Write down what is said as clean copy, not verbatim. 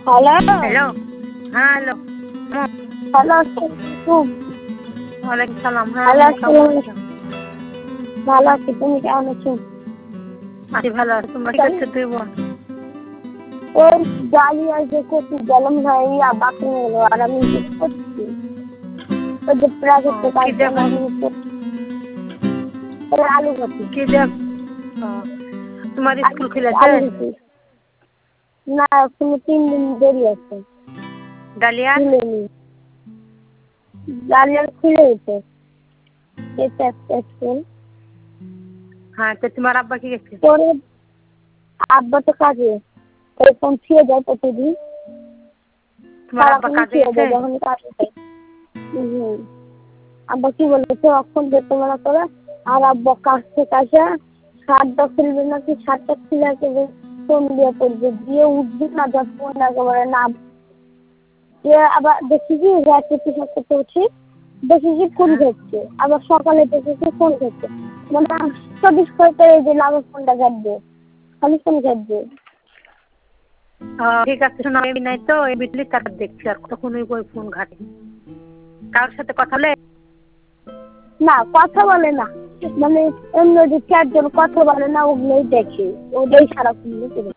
Hello. Hello. হ্যাঁ, hello. Hello, আসসালামু ওয়ালাইকুম সালাম। হ্যাঁ, হ্যালো, কেমন আসসালামু আছো? ভালো আছি। তুমি কেমন আছো? আছি ভালো আছি। তোমরা কি করছো তুই বোন? ওই ডালিয়া যে কচি গেলাম ভাইয়া বাকি হলো আর আমি কি করছি? ওই যে প্রাইভেটে কাজ কি দেখ আলু ভাজি। কি দেখ তোমার স্কুল খুলেছে? আলু ভাজি। না, এখনো 3 দিন দেরি আছে। ডালিয়া খুলেনি। ডালিয়া খুলেছে। এটা একটা স্কুল। হ্যাঁ, তো তোমার আব্বা কি গেছে? পরে আব্বা তো কাজে এরকম ছিঁড়ে যায় প্রতিদিন। তোমার আব্বা কাজে গেছে? যখন কাজে যায়। আব্বা কি বলেছে অক্ষণ যেতে মানা করে আর আব্বা কাজ থেকে আসে শার্টটা খুলবে নাকি শার্টটা খুলে একেবারে ফোন দিয়ে পড়বে দিয়ে উঠবে না যখন একেবারে না আবার দেখি কি রাত্রে পিছাব করতে উঠি দেখি কি ফোন ঘুরছে আবার সকালে দেখি কি ফোন ঘুরছে মানে 24 করতে এই যে লাগো ফোনটা ঘাটবে খালি ফোন ঘাটবে। ঠিক আছে, শোনো আমি নাই তো এই বিটলি তার দেখছি আর তখন ওই ফোন ঘাটে কারোর সাথে কথা বলে না কথা বলে না মানে অন্য যে 4 জন কথা বলে না ওগুলোই দেখে ওটাই সারাক্ষণ